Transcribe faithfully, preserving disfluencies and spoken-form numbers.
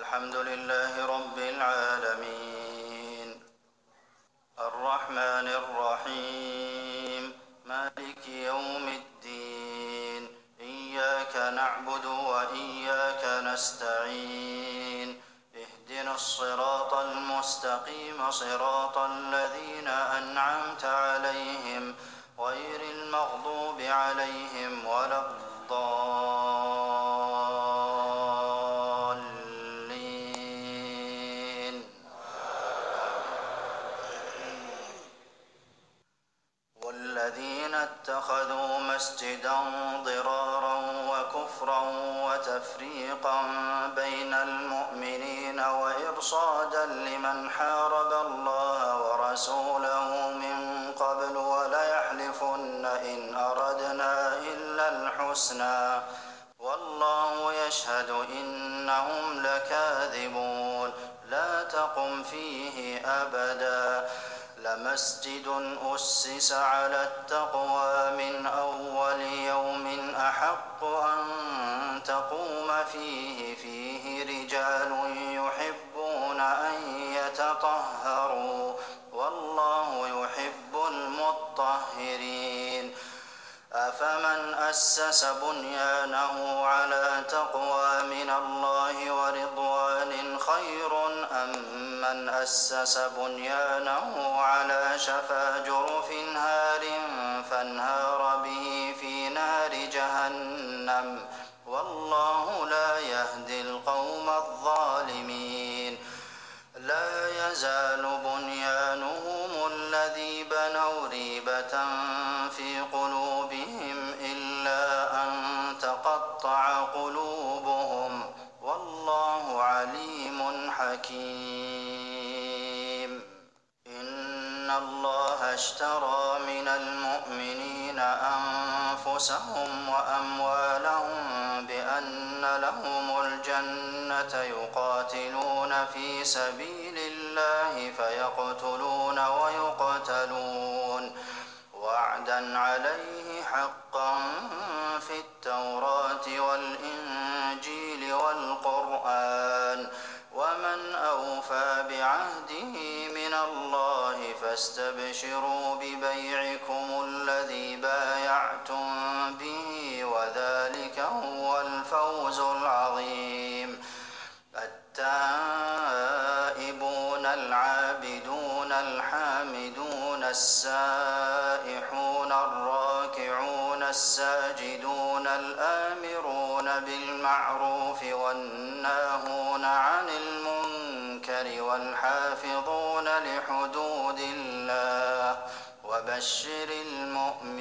الحمد لله رب العالمين الرحمن الرحيم مالك يوم الدين إياك نعبد وإياك نستعين اهدنا الصراط المستقيم صراط الذين أنعمت عليهم غير المغضوب عليهم ولا الضالين والذين اتخذوا مسجدا ضرارا وكفرا وتفريقا بين المؤمنين وإرصادا لمن حارب الله ورسوله من قبل وليحلفن إن أردنا إلا الحسنى والله يشهد إنهم لكاذبون لا تقم فيه أبدا لمسجد أسس على التقوى من أول يوم أحق أن تقوم فيه فيه رجال يحبون أن يتطهروا والله يحب المطهرين أفمن أسس بنيانه على تقوى من الله ورضوان خير أم من أسس بنيانه على شفا جرف هار فانهار به في نار جهنم والله لا يهدي القوم الظالمين لا يزال بنيانهم الذي بنوا ريبة في قلوبهم إلا أن تقطع قلوبهم والله عليم حكيم إن الله اشترى من المؤمنين أنفسهم وأموالهم بأن لهم الجنة يقاتلون في سبيل الله فيقتلون ويقتلون وعدا عليه حقا في التوراة والإنجيل والقرآن ومن أوفى بعهده من الله فاستبشروا ببيعكم الذي بايعتم به وذلك هو الفوز العظيم التائبون العابدون الحامدون السائحون الراكعون الساجدون الآمرون بالمعروف والناهون عن المنكر والحافظون لحدود الله وبشر المؤمنين